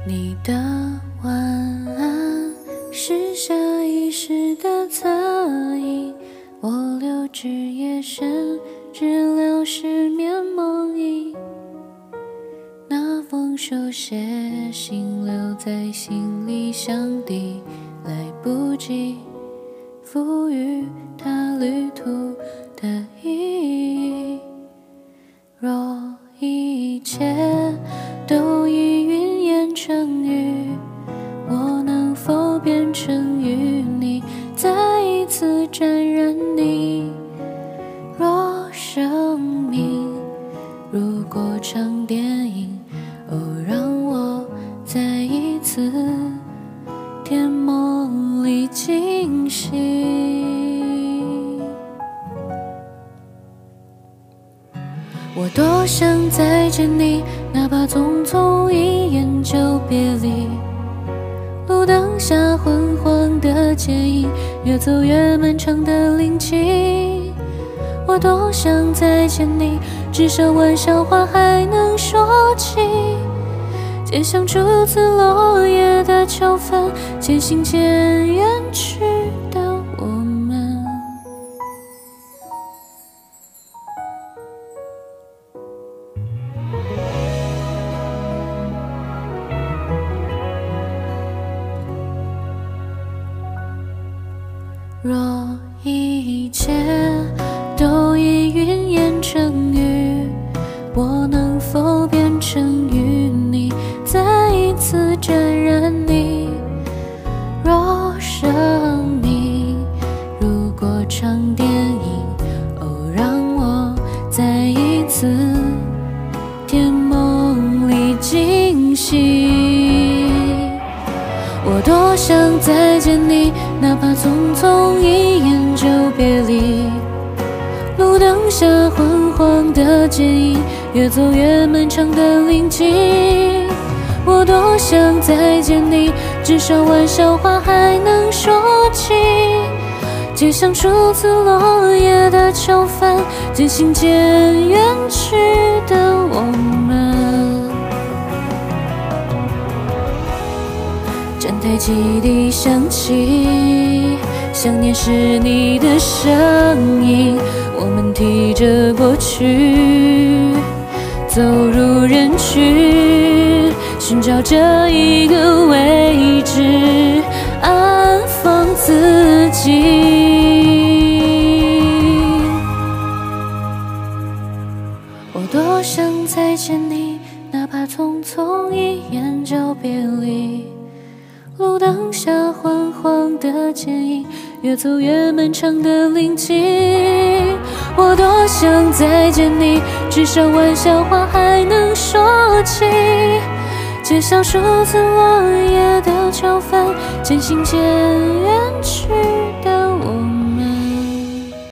你的晚安是下意识的侧影，我留至夜深，治疗失眠梦呓。那封手写信留在行李箱底，来不及赋予它旅途的意义。若一切都已云烟成雨，我能否变成与你再一次沾染你？若生命如果场电影，哦，让我再一次甜梦里惊醒。我多想再见你，哪怕匆匆一眼就别离。路灯下昏黄的剪影，越走越漫长的林径。我多想再见你，至少玩笑话还能说起。街巷初次落叶的秋分，渐行渐远去的我们。若一切都已云烟成雨，我能否变成与你再一次沾染你？若生命如果场电影，哦，让我再一次甜梦里惊醒。我多想再见你，哪怕匆匆一眼就别离。路灯下昏黄的剪影，越走越漫长的林径。我多想再见你，至少玩笑话还能说起。街巷初次落叶的秋分，渐行渐远去的我们。站台汽笛响起，想念是你的声音。我们提着过去，走入人群，寻找着一个位置，安放自己。我多想再见你，哪怕匆匆一眼就别离。路灯下昏黄的剪影，越走越漫长的林径。我多想再见你，至少玩笑话还能说起。街巷初次落叶的秋分，渐行渐远去的